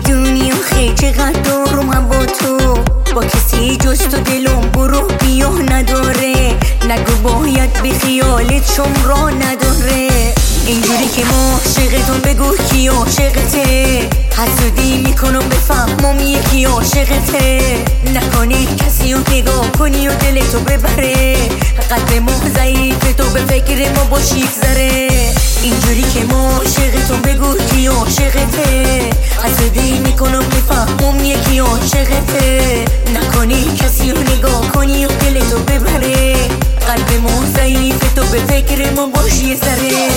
نمیدونی آخه چقدر دارم هم با تو، با کسی جز تو دلم برو بیا نداره. نگو باید بی خیالت شمرا نداره. اینجوری که ما عاشقتون بگو کی عاشقته، حسودی میکنم بفهمم یکی عاشقته. نکنی کسی رو نگاه کنی و دلتو ببره، قلب ما ضعیفه تو به فکر ما باش یک ذره. اینجوری که ما عاشقتون بگو کی عاشقته، حسودی میکنم بفهمم یکی عاشقته. نکنی کسی رو نگاه کنی و دلتو ببره، قلب ما ضعیفه تو به فکر ما باش یک ذره.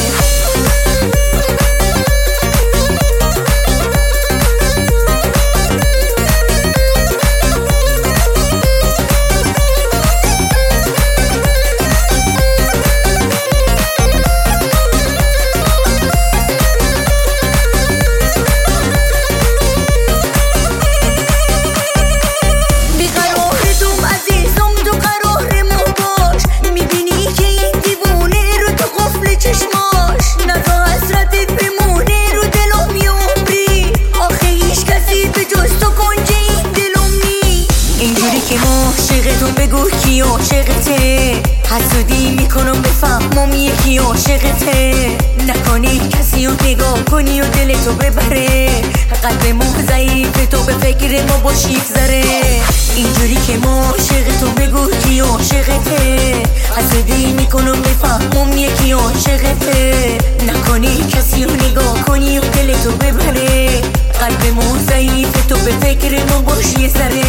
عاشقتون بگو کی عاشقته، حسودی میکنم بفهمم یکی عاشقته. نکنی کسی رو نگاه کنی و دلتو ببره، قلب ما ضعیفه تو به فکر ما باش یک ذره. اینجوری که ما عاشقتون بگو کی عاشقته، حسودی میکنم بفهمم یکی عاشقته. نکنی کسی رو نگاه کنی و دلتو ببره، قلب ما ضعیفه تو به فکر ما باش یک ذره.